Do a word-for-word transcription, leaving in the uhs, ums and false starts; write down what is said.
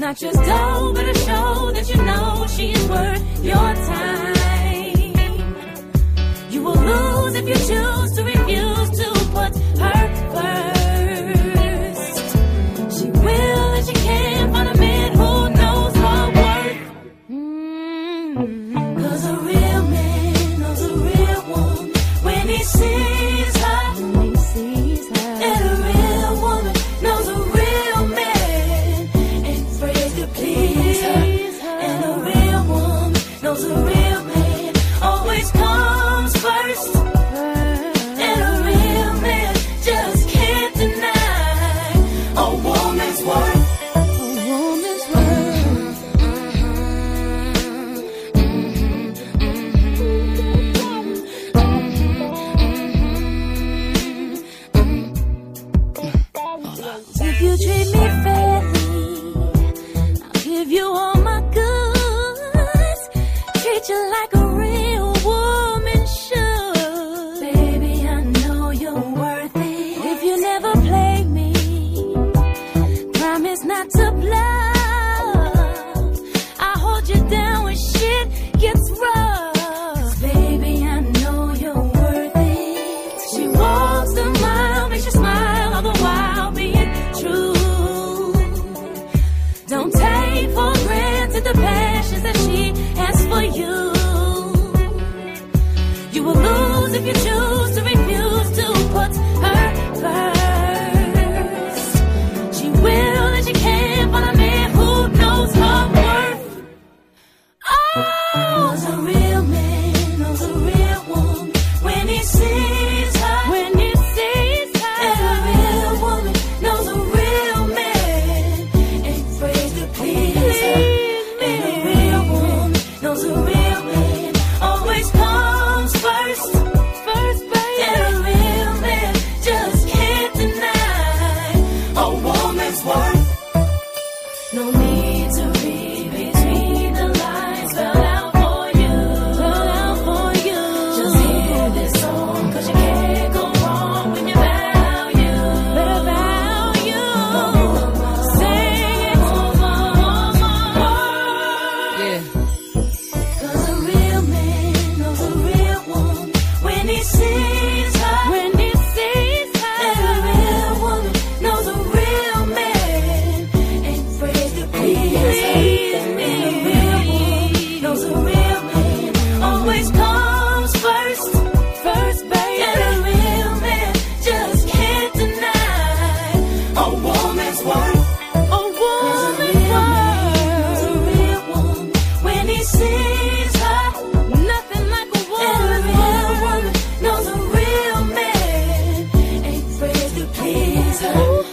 not just dough, but a show that you know she is worth your time. You will lose if you choose to refuse to put her first. She will and she can find a man who knows her worth. Mm-hmm. Cause a real man knows a real woman when he sees her. When he sees her. And a real woman knows a real man ain't afraid to please her. And a real woman knows a real man always comes first. And a real man just can't deny a woman's worth. A woman's worth. If you treat me fairly, I'll give you all my goods. Treat you like a real woman should. Baby, I know you're worth it. If you never play me, promise not to bluff. I'll hold you down when shit gets rough. 'Cause baby, I know you're worth it. She walks the mile, makes you smile, all the while being true. Don't take for granted the passions that she has for you. You will lose if you choose to refuse to put her first. She will and she can find a man who knows her worth. Oh, 'cause a real man knows a real woman when he sees her. When he sees her. And a real woman knows a real man ain't afraid to please her. And a real woman knows a real man always comes first. First, baby. And a real man just can't deny a woman's worth. No need to read between the lines, spelled out for you. Spelled out for you. Just hear this song, 'cause you can't go wrong when you value. Better value. Sing it over, over. Yeah. 'Cause a real man knows a real woman when he sees her. When he sees her. And a real woman knows a real man ain't afraid to please her. And a real woman knows a real man always comes first. First, baby. And a real man just can't deny a woman's worth. A woman's worth. A real woman when he sees her. Nothing like a woman. And a real woman knows a real man ain't afraid to please her.